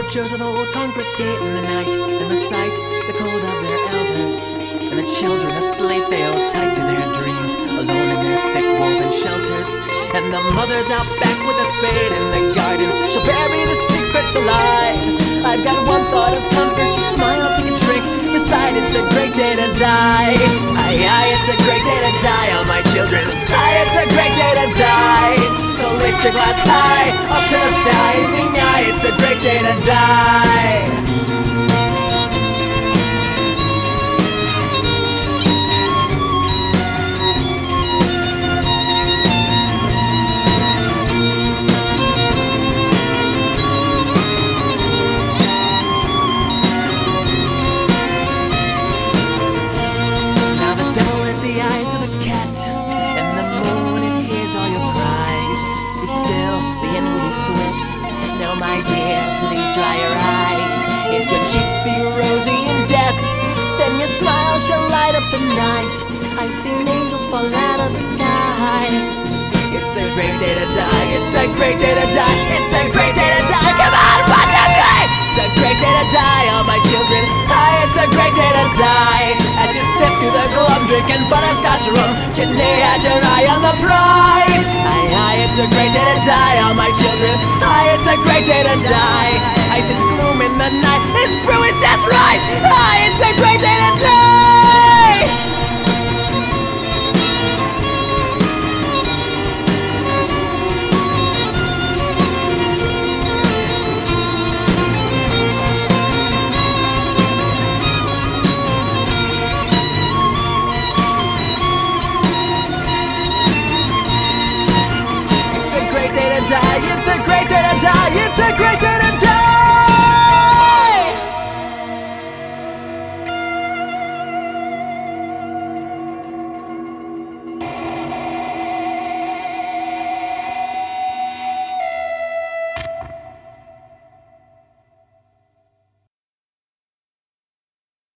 pictures of old congregate in the night, and recite the code of their elders. And the children asleep, they hold tight to their dreams, alone in their thick woven shelters. And the mother's out back with a spade in the garden, she'll bury the secrets alive. I've got one thought of comfort, just smile, take a drink, recite it's a great day to die. Aye, aye, it's a great day to die, all my children. Aye, it's a great day to die. So lift your glass high, up to the sky, sing aye, it's a great day to die. The eyes of a cat, and the moon, it hears all your cries. Be still, the end will be swift. Now, my dear, please dry your eyes. If your cheeks be rosy in death, then your smile shall light up the night. I've seen angels fall out of the sky. It's a great day to die. It's a great day to die. It's a great day to die. Come on, 1, 2, 3. It's a great day to die, all my children. Aye, it's a great day to die. As you sip through the glum, drinking butterscotch rum, chimney had your eye on the prize. Aye, aye, it's a great day to die, all my children. Aye, it's a great day to die. I sense gloom in the night, this brew is just right. Aye, it's a